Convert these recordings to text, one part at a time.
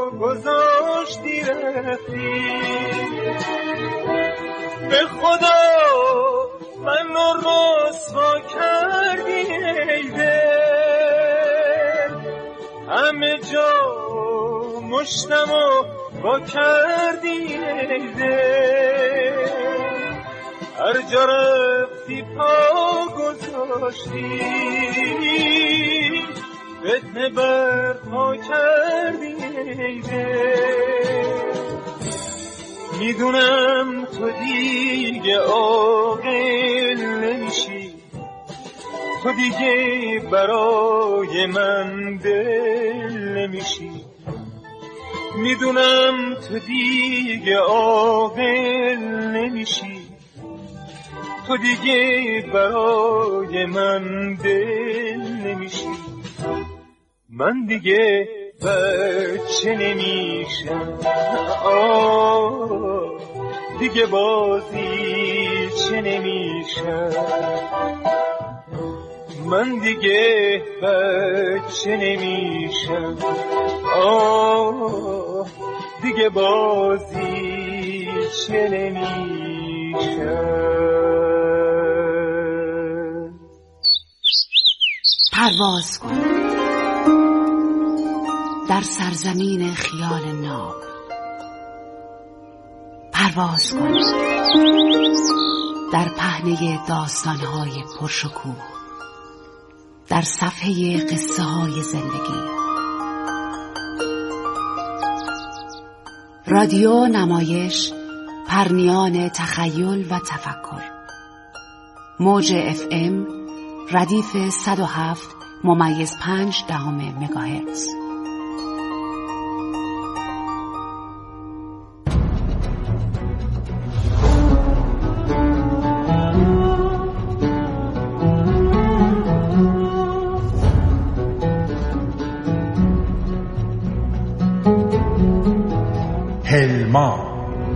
گذاشتی رفتی، به خدا منو رسوا کردی ای دل، همه جا مشتمو با کردی ای دل، هر جا رفتی پا گذاشتی، فتنه برپا کردی ای دل. میدونم تو دیگه عاقل نمیشی، تو دیگه برای من دل نمیشی، میدونم تو دیگه عاقل نمیشی، تو دیگه برای من دل نمیشی، من دیگه بچه نمیشم، دیگه بازی چه نمیشم، من دیگه بچه نمیشم، دیگه بازی چه نمیشم. پرواز کن در سرزمین خیال ناب، پرواز کن در پهنه داستان‌های پرشکوه، در صفحه قصه‌های زندگی. رادیو نمایش پرنیان تخیل و تفکر، موج FM ردیف 107.5 مگاهرتز. هلما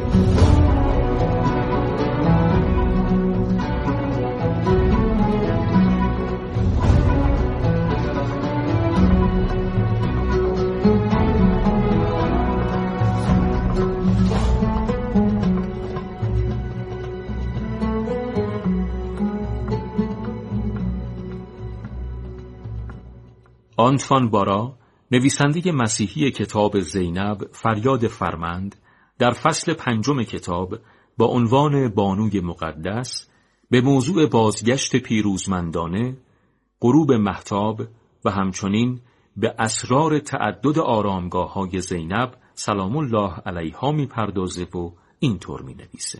آنتوان بارا، نویسنده مسیحی کتاب زینب فریاد فرمند، در فصل 5 کتاب با عنوان بانوی مقدس به موضوع بازگشت پیروزمندانه، غروب مهتاب و همچنین به اسرار تعدد آرامگاه‌های زینب سلام الله علیها می‌پردازه و اینطور می‌نویسه: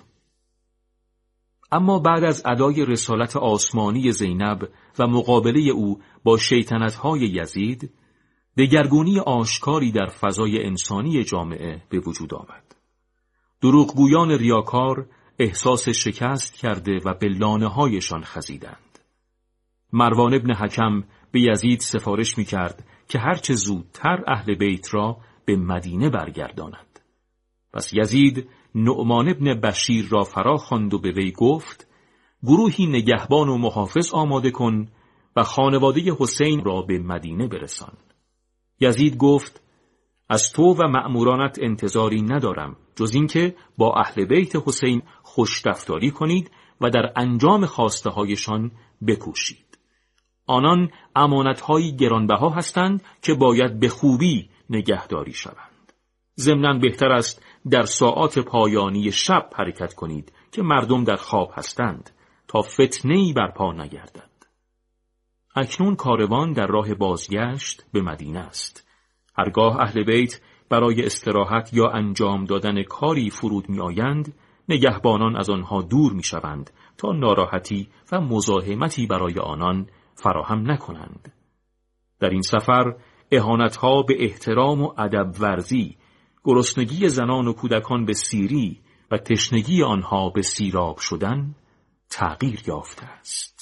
اما بعد از ادای رسالت آسمانی زینب و مقابله او با شیطنت‌های یزید، دگرگونی آشکاری در فضای انسانی جامعه به وجود آمد. دروغگویان ریاکار احساس شکست کرده و به لانه‌هایشان خزیدند. مروان ابن حکم به یزید سفارش می‌کرد که هرچه زودتر اهل بیت را به مدینه برگرداند. پس یزید نعمان ابن بشیر را فرا خواند و به وی گفت: گروهی نگهبان و محافظ آماده کن و خانواده حسین را به مدینه برسان. یزید گفت: از تو و مأمورانت انتظاری ندارم جز اینکه با اهل بیت حسین خوش رفتاری کنید و در انجام خواسته هایشان بکوشید. آنان امانت‌هایی گرانبها هستند که باید به خوبی نگهداری شوند. ضمناً بهتر است در ساعات پایانی شب حرکت کنید که مردم در خواب هستند تا فتنه‌ای برپا نگردد. اکنون کاروان در راه بازگشت به مدینه است. هرگاه اهل بیت برای استراحت یا انجام دادن کاری فرود می آیند، نگهبانان از آنها دور می شوند تا ناراحتی و مزاحمتی برای آنان فراهم نکنند. در این سفر اهانت‌ها به احترام و ادب ورزی، گرسنگی زنان و کودکان به سیری و تشنگی آنها به سیراب شدن تغییر یافته است.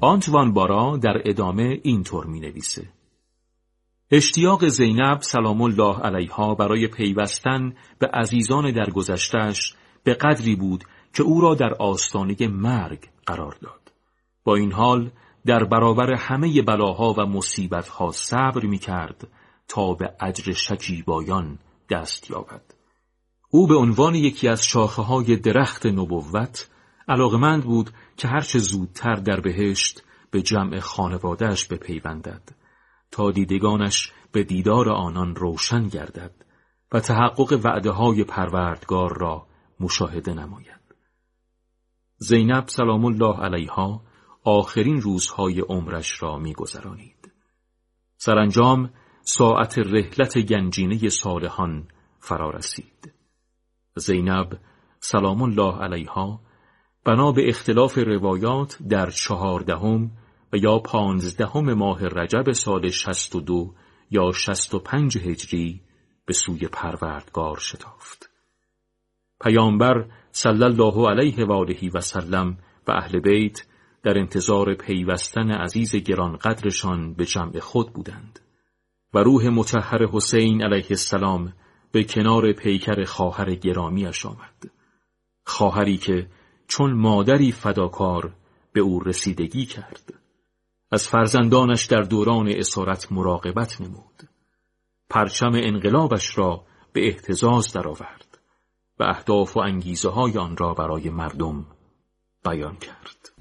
آنتوان بارا در ادامه اینطور می‌نویسه: اشتیاق زینب سلام الله علیها برای پیوستن به عزیزان درگذشته‌اش به قدری بود که او را در آستانه مرگ قرار داد. با این حال در برابر همه بلاها و مصیبتها صبر می‌کرد تا به اجر شکیبایان دست یابد. او به عنوان یکی از شاخه‌های درخت نبوت علاقمند بود که هرچه زودتر در بهشت به جمع خانواده‌اش بپیوندد تا دیدگانش به دیدار آنان روشن گردد و تحقق وعده‌های پروردگار را مشاهده نماید. زینب سلام الله علیها آخرین روزهای عمرش را می‌گذرانید. سرانجام ساعت رحلت گنجینه صالحان فرا رسید. زینب سلام الله علیها بنا به اختلاف روایات در 14 و یا 15 ماه رجب سال 62 یا 65 هجری به سوی پروردگار شتافت. پیامبر صلی الله علیه و آله و سلم و اهل بیت در انتظار پیوستن عزیز گرانقدرشان به جمع خود بودند و روح مطهر حسین علیه السلام به کنار پیکر خواهر گرامیش آمد. خواهری که چون مادری فداکار به او رسیدگی کرد. از فرزندانش در دوران اسارت مراقبت نمود. پرچم انقلابش را به اهتزاز درآورد و اهداف و انگیزه های آن را برای مردم بیان کرد.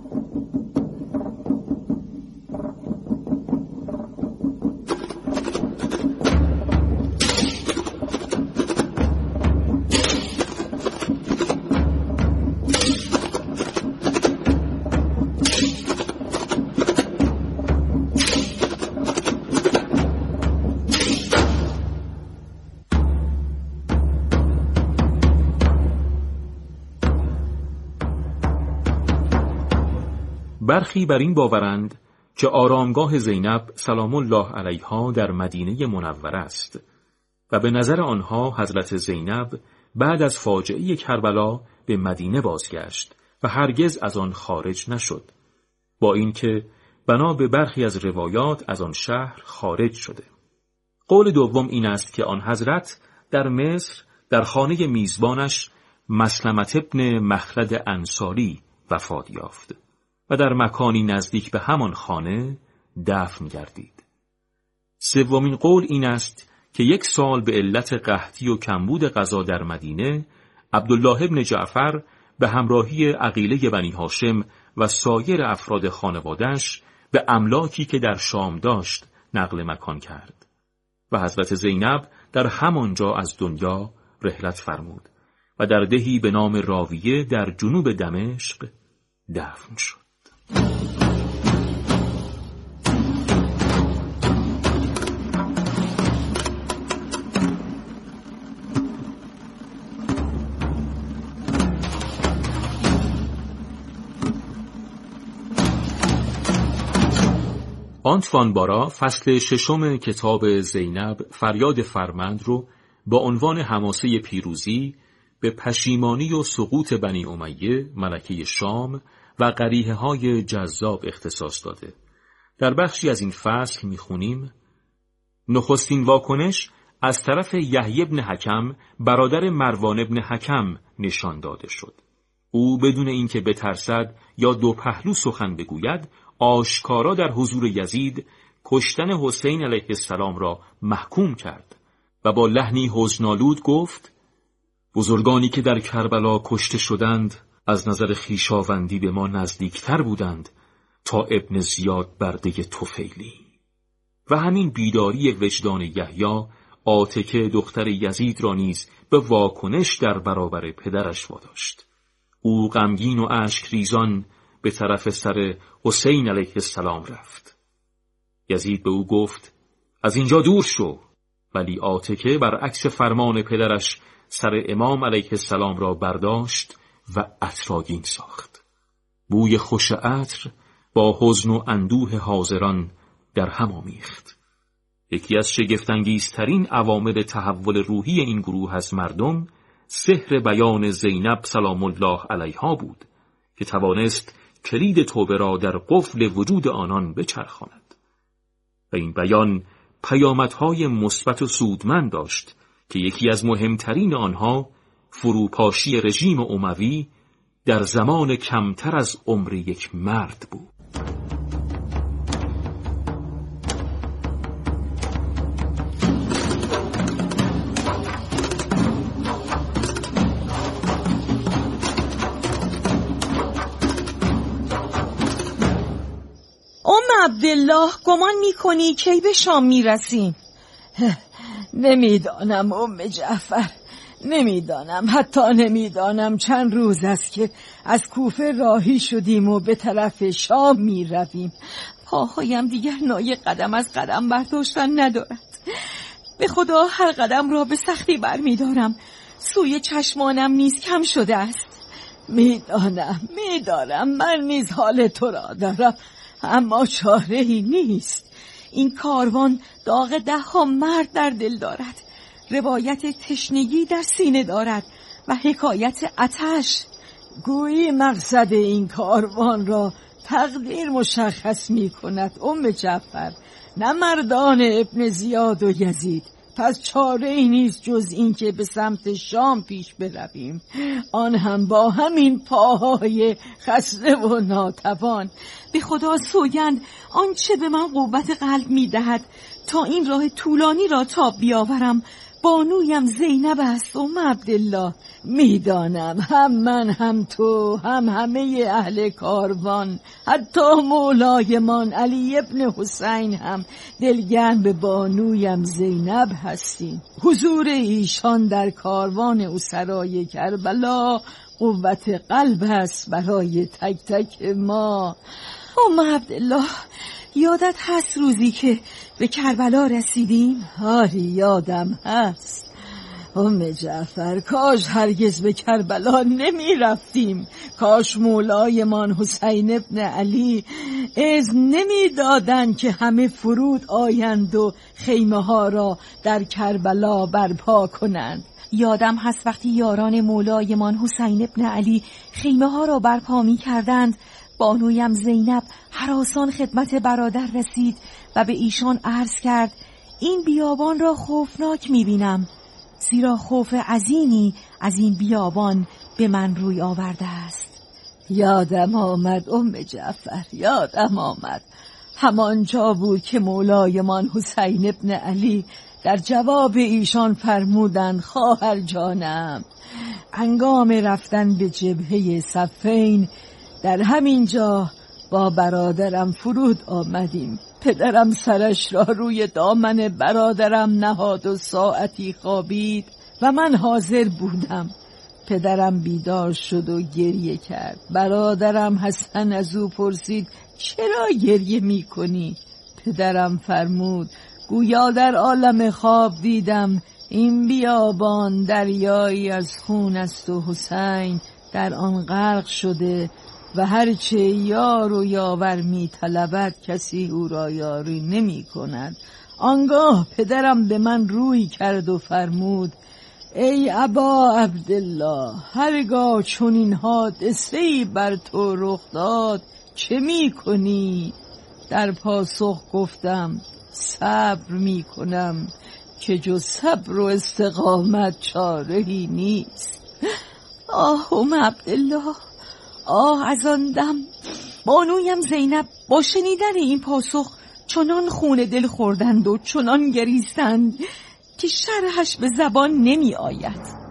برخی بر این باورند که آرامگاه زینب سلام الله علیها در مدینه منوره است و به نظر آنها حضرت زینب بعد از فاجعه کربلا به مدینه بازگشت و هرگز از آن خارج نشد، با اینکه بنا به برخی از روایات از آن شهر خارج شده. قول دوم این است که آن حضرت در مصر در خانه میزبانش مسلمة ابن مخلد انصاری وفات یافت و در مکانی نزدیک به همان خانه دفن گردید. سومین قول این است که 1 سال به علت قحطی و کمبود غذا در مدینه عبدالله ابن جعفر به همراهی عقیله بنی هاشم و سایر افراد خانواده‌اش به املاکی که در شام داشت نقل مکان کرد و حضرت زینب در همانجا از دنیا رحلت فرمود و در دهی به نام راویه در جنوب دمشق دفن شد. آنتوان بارا فصل 6 کتاب زینب فریاد فرمند رو با عنوان حماسه پیروزی به پشیمانی و سقوط بنی امیه ملکه شام و قریحه‌های جذاب اختصاص داده. در بخشی از این فصل می‌خونیم: نخستین واکنش از طرف یحیی بن حکم برادر مروان بن حکم نشان داده شد. او بدون اینکه بترسد یا دو پهلو سخن بگوید آشکارا در حضور یزید کشتن حسین علیه السلام را محکوم کرد و با لحنی حزن‌آلود گفت: بزرگانی که در کربلا کشته شدند از نظر خویشاوندی به ما نزدیکتر بودند تا ابن زیاد برده طفیلی. و همین بیداری وجدان یحیی عاتکه دختر یزید را نیز به واکنش در برابر پدرش واداشت. او غمگین و اشک ریزان به طرف سر حسین علیه السلام رفت. یزید به او گفت: از اینجا دور شو. ولی عاتکه برعکس فرمان پدرش سر امام علیه السلام را برداشت و عطرآگین ساخت. بوی خوش عطر با حزن و اندوه حاضران در هم آمیخت. یکی از شگفت‌انگیزترین عوامل تحول روحی این گروه از مردم سحر بیان زینب سلام الله علیها بود که توانست کلید توبه را در قفل وجود آنان بچرخاند. و این بیان پیامدهای مثبت و سودمند داشت که یکی از مهمترین آنها فروپاشی رژیم اموی در زمان کمتر از عمر یک مرد بود. عبدالله گمان میکنی کی به شام میرسیم؟ نمیدانم جعفر، نمیدانم، حتی نمیدانم چند روز است که از کوفه راهی شدیم و به طرف شام میرویم. پاهایم دیگر نای قدم از قدم برداشتن ندارد. به خدا هر قدم را به سختی برمیدارم. سوی چشمانم نیز کم شده است. میدانم من نیز حال تو را دارم، اما چاره‌ای نیست. این کاروان داغ 10 مرد در دل دارد، روایت تشنگی در سینه دارد و حکایت آتش. گویی مقصد این کاروان را تقدیر مشخص می کند جعفر، نه مردان ابن زیاد و یزید. پس چاره‌ای نیست جز این که به سمت شام پیش برویم، آن هم با همین پاهای خسته و ناتوان. به خدا سوگند آنچه به من قوت قلب می‌دهد تا این راه طولانی را تاب بیاورم بانویم زینب است. عبدالله، میدانم هم من هم تو هم همه اهل کاروان، حتی مولایمان علی ابن حسین هم دلگرم به بانویم زینب هستیم. حضور ایشان در کاروان اسرای کربلا قوت قلب است برای تک تک ما. عبدالله، یادت هست روزی که به کربلا رسیدیم؟ آری یادم هست. جعفر، کاش هرگز به کربلا نمی رفتیم. کاش مولایمان حسین ابن علی اذن نمی دادن که همه فرود آیند و خیمه ها را در کربلا برپا کنند. یادم هست وقتی یاران مولایمان حسین ابن علی خیمه ها را برپا می کردند، بانویم زینب هراسان خدمت برادر رسید و به ایشان عرض کرد این بیابان را خوفناک می‌بینم، زیرا خوف عظیمی از این بیابان به من روی آورده است. یادم آمد جعفر، یادم آمد. همانجا بود که مولایمان حسین ابن علی در جواب ایشان فرمودند خواهر جانم، هنگام رفتن به جبهه صفین در همین جا با برادرم فرود آمدیم. پدرم سرش را روی دامن برادرم نهاد و ساعتی خوابید و من حاضر بودم. پدرم بیدار شد و گریه کرد. برادرم حسن از او پرسید چرا گریه می کنی؟ پدرم فرمود گویا در عالم خواب دیدم این بیابان دریایی از خون است و حسین در آن غرق شده و هرچه یار و یاور می طلبد کسی او را یاری نمی کند. آنگاه پدرم به من روی کرد و فرمود ای ابا عبدالله، هرگاه چنین حادثه‌ای بر تو رخ داد چه می کنی؟ در پاسخ گفتم صبر می کنم که جز صبر و استقامت چاره‌ای نیست. عبدالله، از آن دم بانویم زینب با شنیدن این پاسخ چنان خون دل خوردند و چنان گریستند که شرحش به زبان نمی آید.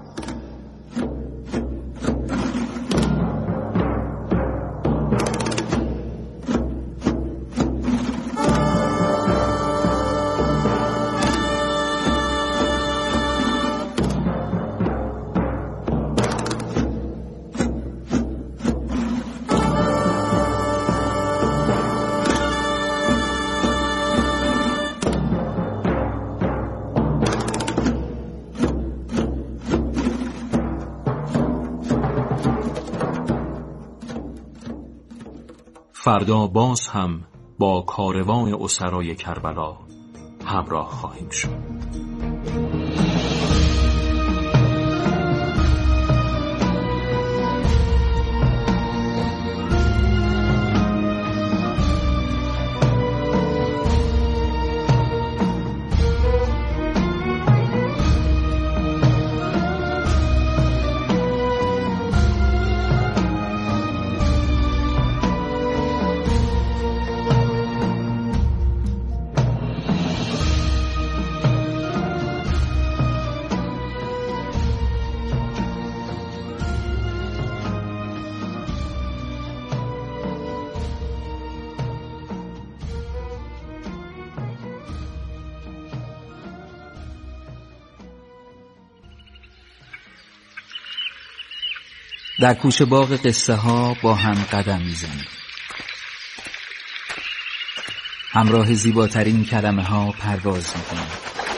فردا باز هم با کاروان اسرای کربلا همراه خواهیم شد. در کوچه باغ قصه ها با هم قدم میزنیم. همراه زیباترین کلمه ها پرواز میکنیم.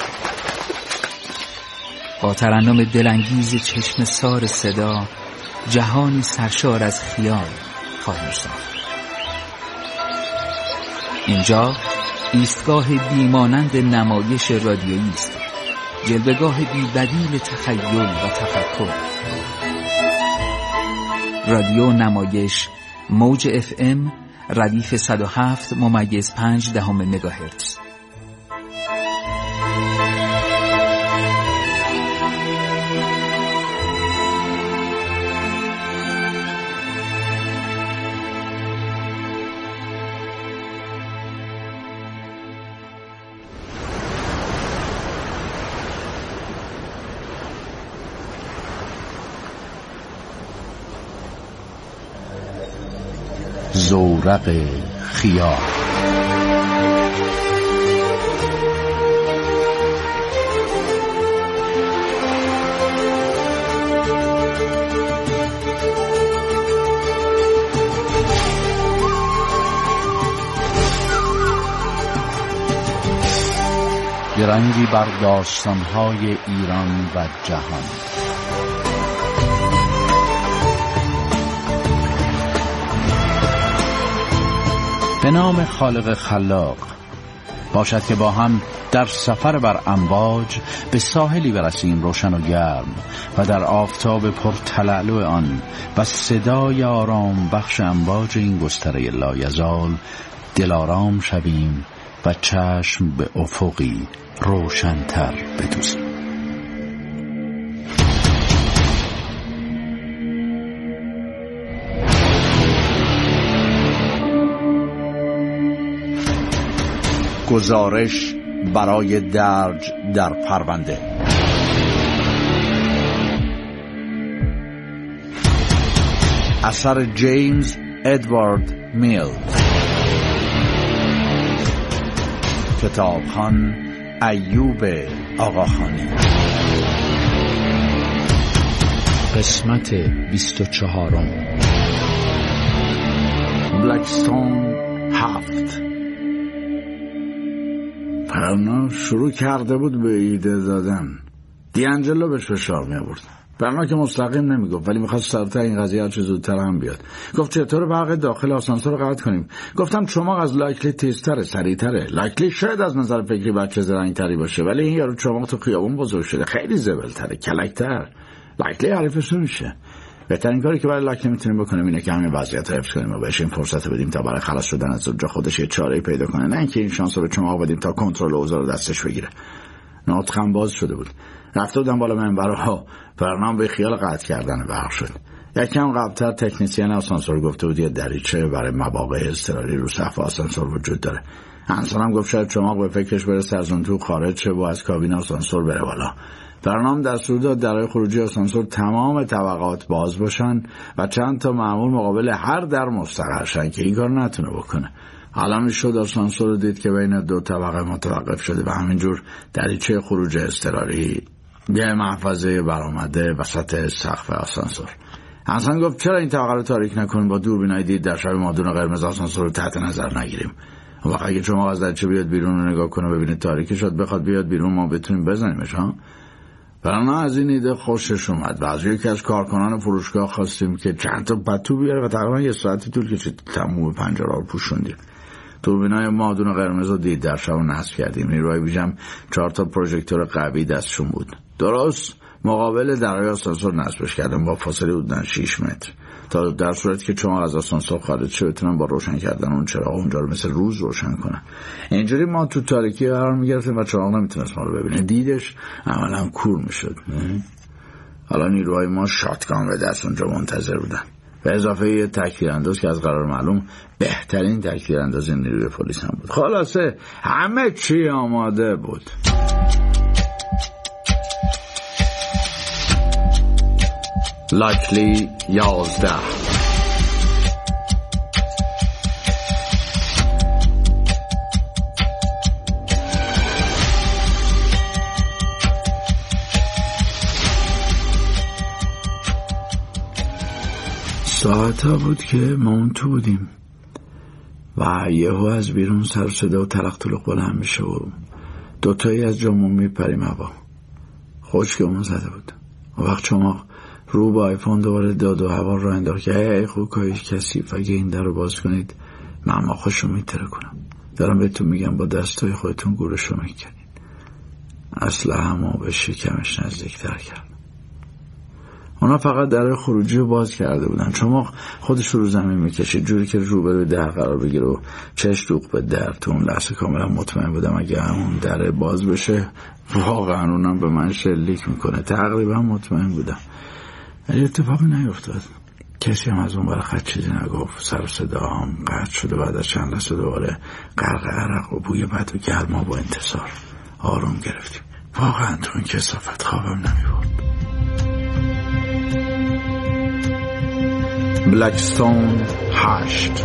با ترنم دلانگیز چشم سار صدا جهانی سرشار از خیال خواهیم ساخت. اینجا ایستگاه بیمانند نمایش رادیویی است، جلوه‌گاه بی‌بدیل تخیل و تفکر. رادیو نمایش موج FM ردیف 107.5 مگاهرتز. زورق خیال. درنگی بر داستان‌های ایران و جهان. به نام خالق خلاق، باشد که با هم در سفر بر امواج به ساحلی برسیم روشن و گرم و در آفتاب پرتلالو آن و صدای آرام بخش امواج این گستره لایزال دلارام شویم و چشم به افقی روشن‌تر بدوزیم. گزارش برای درج در پرونده. اثر جیمز ادوارد میلز. کتابخوان ایوب آقاخانی. قسمت 24. بلکستون 7. پرنا شروع کرده بود به ایده دادن. دیانجلو بهش فشار می آورد. پرنا که مستقیم نمیگفت ولی میخواست سرتا این قضیه هرچه زودتر هم بیاد. گفت چطور برق داخل آسانسور رو قطع کنیم؟ گفتم چماق از لایکلی تیزتره، سریعتره. لایکلی شاید از نظر فکری بچه زرنگتری باشه ولی این یارو چماق تو خیابون بزرگ شده، خیلی زبلتره، کلکتر. لایکلی حریفش نمیشه. بهترین کاری که برای لایکلی میتونیم بکنیم اینه که همین وضعیت رو حفظ کنیم و بهش این فرصت بدیم تا برای خلاص شدن از اونجا خودش یه چاره‌ای پیدا کنه، نه اینکه این شانس رو به چماق بدیم تا کنترل اوضاع رو دستش بگیره. ناطقم باز شده بود. رفته بودم بالا منبرها، برنامه به خیال قطع کردن برق شد. یکم قبل‌تر تکنسین آسانسور گفته بود یه دریچه برای مواقع اضطراری رو سقف آسانسور وجود داره. انسانم گفت شاید چماق به فکرش برسه از اون تو خارج شه و از کابین آسانسور بره بالا. برنامه دستور داد درهای خروجی آسانسور تمام طبقات باز باشن و چند تا مأمور مقابل هر در مستقر شن که این کار نتونه بکنه. حالا میشد آسانسور رو دید که بین دو طبقه متوقف شده و همینجور دریچه خروج اضطراری یه محفظه برآمده وسط سقف آسانسور. حسن گفت چرا این طبقه رو تاریک نکنیم، با دوربینای دید در شب مادون قرمز آسانسور رو تحت نظر نگیریم. وقتی اگه شما از دریچه بیاد بیرون رو نگاه کنه ببینید تاریک شد، بخواد بیاد بیرون ما بتونیم بزنیمش ها. برنا از این ایده خوشش اومد و از یکی از کارکنان فروشگاه خواستیم که چند تا پتو بیاره و تقریبا یه ساعتی طول کشید تموم پنجره رو پوشوندیم. دوربینای مادون قرمز رو دید در شب نصب کردیم. نیروهای ویژم 4 تا پروژکتور قوی دستشون بود. درست مقابل درهای آسانسور نصبش کردم با فاصله حدوداً 6 متر تا در صورتی که چماق از آسانسور خارج شه بتونن با روشن کردن اون چراغ اونجا رو مثل روز روشن کنن. اینجوری ما تو تاریکی قرار میگرفتیم و چراغ نمیتونست ما رو ببینه. دیدش عملا کور میشد. حالا نیروهای ما شاتگان به دست اونجا منتظر بودن. به اضافه یه تکتیرانداز که از قرار معلوم بهترین تکتیرانداز نیروی پلیس هم بود. خلاصه همه چی آماده بود. لایکلی 11. ساعتا بود که ما اون تو بودیم و یهو از بیرون سر و صدا و تلق تلق بلند میشه و دوتایی از جامون میپریم هوا. خشکمون زده بود. و وقت شما رو با آیفون دوباره داد و هوا رو انداخت که ای خوکایش کثیف، اگه این در رو باز کنید من ما خوشو میتره کنم. دارم بهتون میگم با دستای خودتون گورشو میکنید. اصلا همو به شکمش نزدیکتر کرد. اونا فقط در خروجی رو باز کرده بودن. شما خودش رو زمین میکشید جوری که روبروی در قرار بگیره و چش دوغ به در. تو اون لحظه کاملا مطمئن بودم اگه اون در باز بشه واقعا اونم به من شلیک میکنه. تقریبا مطمئن بودم. ولی اتفاقی نیفتاد. کسی هم از اون برای خط چیزی نگفت. سر و صدا هم قطع شد و بعد از چند لحظه دوباره غرق عرق و بوی بد و گرما با انتظار آروم گرفتیم. واقعا تو این کثافت خوابم نمیبرد. بلکستون 8.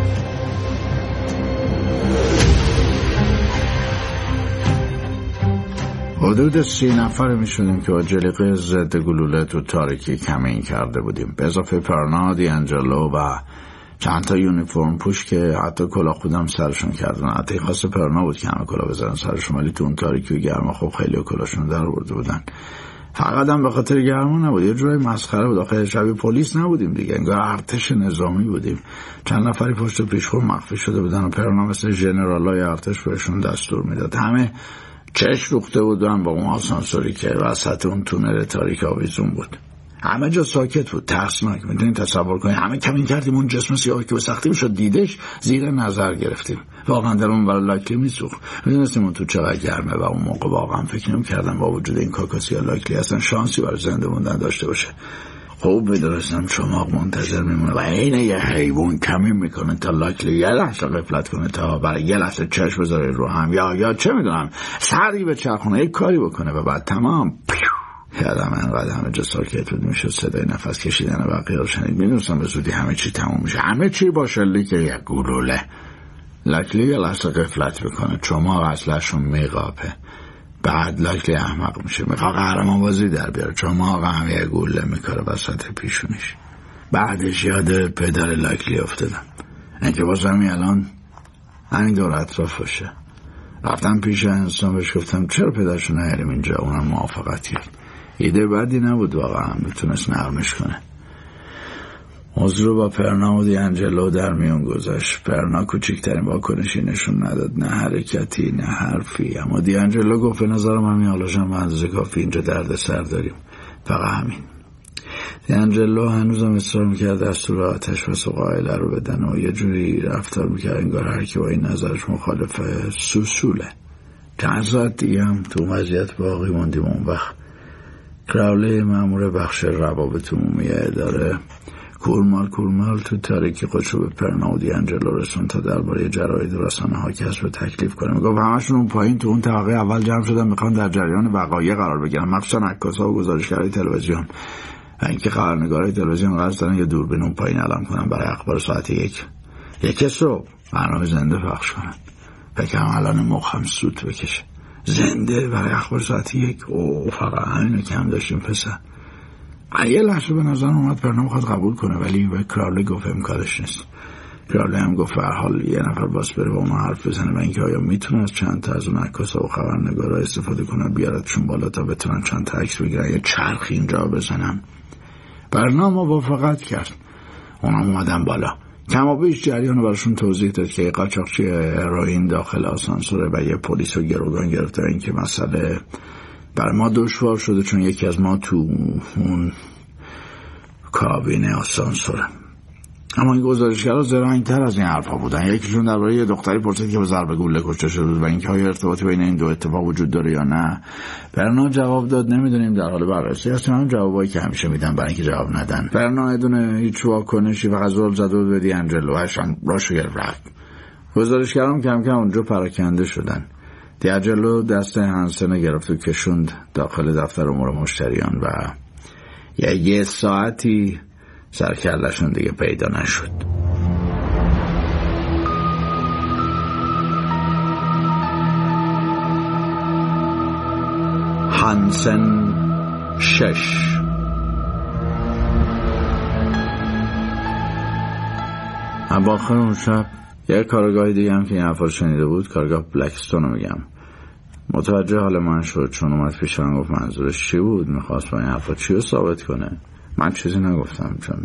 حدود 30 نفر می شدیم که با جلیقه ضد گلوله تو تاریکی کمین کرده بودیم، به اضافه پرنا، دیانجلو و چند تا یونیفرم پوش که حتی کلاه خودم سرشون کردن. حتی خاص پرنا بود که همه کلاه بذارن سرشون، ولی تو اون تاریکی و گرما خب خیلی کلاهشون در برده بودن. فقط هم به خاطر گرما نبود، یه جورای مسخره بود. آخه شبیه پلیس نبودیم دیگه، انگار ارتش نظامی بودیم. چند نفری پشت پیشخور مخفی شده بودن و پرنا مثل ژنرالای ارتش بهشون دستور میداد. همه چش روخته بودن با اون آسانسوری که وسط اون تونل تاریک آویزون بود. همه جا ساکت بود، ترسناک. میدونید تصور کنید همه کمین کردیم اون جسم سیاهی که به سختی میشد دیدش، زیر نظر گرفتیم. واقعا در اون برای لاکلی میسوخت. میدونستیم اون تو چقدر گرمه و اون موقع واقعا فکر نمی‌کردم با وجود این کاکاسیا لاکلی اصلا شانسی برای زنده موندن داشته باشه. خوب میدونستم چماق منتظر میمونه و عین یه حیوان کمین میکنه تا لاکلی یه لحظه غفلت کنه، تا برای یه لحظه چشم بذاره رو هم یا چه میدونم سری به چرخونه یک کاری بکنه و بعد تمام. یادم انقدر همه جا ساکت بود میشد صدای نفس کشیدن بقیه رو شنید. میدونستم به زودی همه چی تموم میشه، همه چی با شلیک یک گلوله. لاکلی یه لحظه غفلت میکنه، چماق اصلشون میقاپه. بعد لاکلی احمق میشه، میخواه قهرمان بازی در بیاره، چماق هم یه گوله میکاره وسط پیشونیش. بعدش یاد پدر لاکلی افتادم، اینکه بازمی الان همین دور اطراف باشه. رفتم پیش انسان بهش گفتم چرا پدرشو نیاریم اینجا، اونم موافقت کرد. ایده بدی نبود، واقعا میتونست نرمش کنه. موضوع رو با پرنا و دیانجلو در میون گذاشت. پرنا کوچکترین واکنشی نشون نداد، نه حرکتی نه حرفی، اما دیانجلو گفت به نظرم همین آلاژم به اندازه کافی اینجا درد سر داریم، فقط همین. دیانجلو هنوزم اصرار میکرد دستور آتش بس و قائله رو بدن و یه جوری رفتار میکرد انگار هر کی با این نظرش مخالفه سوسوله. چند ساعت دیگه هم تو وضعیت باقی موندیم. اون وقت کراولی مأمور بخش روابط عمومی اداره کورمال تو تاریکی خودشو به پرنا و دیانجلو رسون تا درباره جراید رسانه‌ها کسب تکلیف کنه. میگفت همشون اون پایین تو اون طبقه اول جمع شدن، میخوان در جریان وقایع قرار بگیرن، مخصوصا عکاس‌ها و گزارشگرای تلویزیون و اینکه خبرنگارای تلویزیون قرار دارن یه دوربین اون پایین اعلام کنن برای اخبار ساعت 1 صبح برنامه زنده پخش کنن. فکرم الان مخم سوت بکشه. زنده برای اخبار ساعت 1. اوه فقط همینو کم داشتیم پسر. یه لحظه به نظر اومد پرنا میخواد قبول کنه، ولی به کراولی گفت امکانش نیست. کراولی هم گفت به هر حال یه نفر باس بره با اونها حرف بزنه و اینکه آیا میتونه از چند تا از اون عکاسا و خبرنگارا استفاده کنه بیارتشون بالا تا بتونن چند تا عکس بگیرن، یه چرخ اینجا بزنن. پرنا موافقت کرد. اونم اومدن بالا. کما بیش جریان رو براشون توضیح داد که قاچاقچی هروئین داخل آسانسوره و یه پلیس رو گروگان گرفته. این که مسئله برای ما دشوار شده چون یکی از ما تو اون کابین آسانسوره. اما این گزارشگرها زرنگ‌تر از این حرفا بودن. یکیشون درباره یه دختری پرسید که به ضرب گلوله کشته شده بود و اینکه آیا ارتباطی بین این دو اتفاق وجود داره یا نه. پرنا جواب داد نمیدونیم، در حال بررسی هستیم. هم جوابایی که همیشه میدن برای اینکه جواب ندن. پرنا ادونه هیچ واکنشی فقط زل زد و به دیانجلو هاشون راشو گرفت. گزارشگرام کم کم اونجا پراکنده شدن. دیانجلو دست هانسن گرفت و کشوند داخل دفتر امور مشتریان و یه ساعتی سرکلشون دیگه پیدا نشد. هانسن 6. اواخر اون شب یه کارگاه دیگه هم که این حرفا شنیده بود، کارگاه بلکستون رو میگم، متوجه حال من شد، چون اومد پیش من گفت منظورش چی بود، میخواست با این حرفا چی رو ثابت کنه. من چیزی نگفتم، چون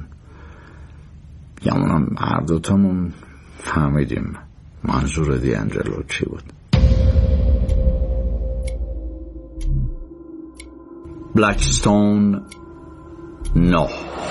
یمونم هر دوتامون فهمیدیم منظور دیانجلو چی بود. بلکستون 9.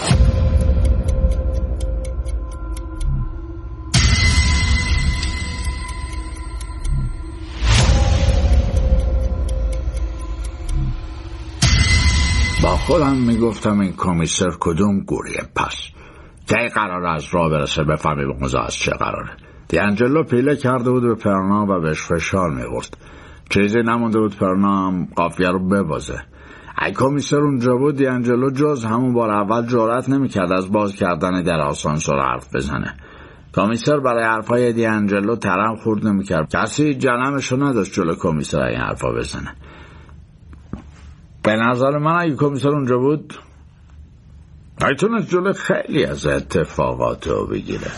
با خودم میگفتم این کمیسر کدوم گوریه پس که قرار از راه برسه بفهمی موضوع از چه قراره. دیانجلو پیله کرده بود به پرنا و بهش فشار میورد. چیزی نمونده بود پرنا هم قافیه رو ببازه. ای کمیسر اونجا بود، دیانجلو جز همون بار اول جرأت نمیکرد از باز کردن در آسانسور حرف بزنه. کمیسر برای حرفای دیانجلو ترم خورد نمیکرد. کسی جنمشو نداشت جلو کمیسر این حرفا بزنه. به نظر من اگه کمیسر اونجا بود میتونست جلو خیلی از اتفاقات رو بگیره.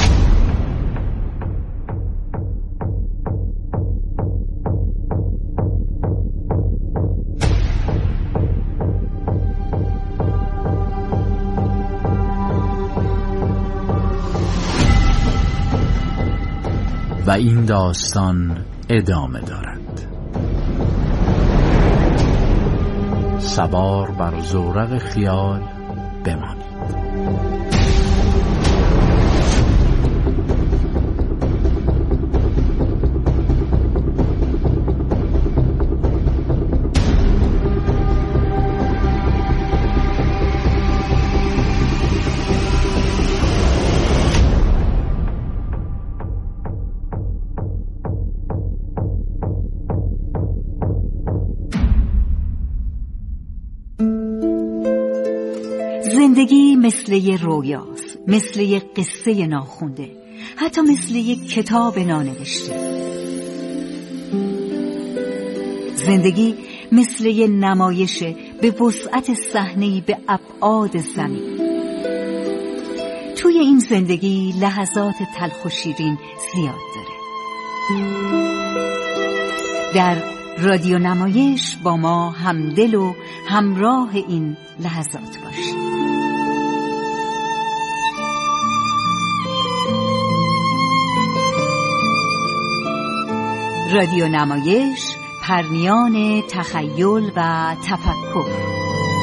و این داستان ادامه دارد. سوار بر زورق خیال بمانید. زندگی مثل یه رویاست، مثل یه قصه ناخونده، حتی مثل یه کتاب نانوشته. زندگی مثل یه نمایشه به وسعت صحنه‌ای به ابعاد زمین. توی این زندگی لحظات تلخ و شیرین زیاد داره. در رادیو نمایش با ما همدل و همراه این لحظات باشید. رادیو نمایش، پرنیان تخیل و تفکر.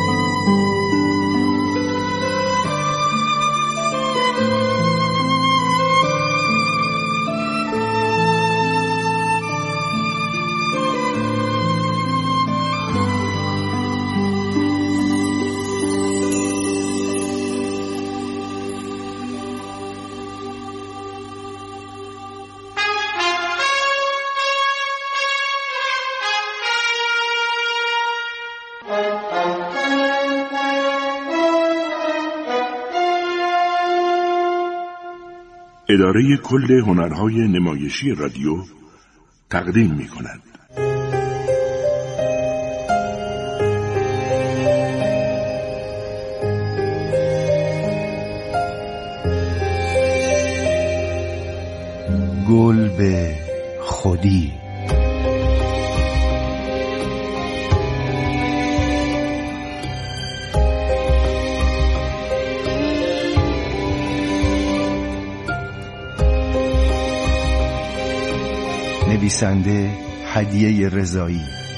اداره کل هنرهای نمایشی رادیو تقدیم می‌کند. گل به خودی. نویسنده هدیه رضایی.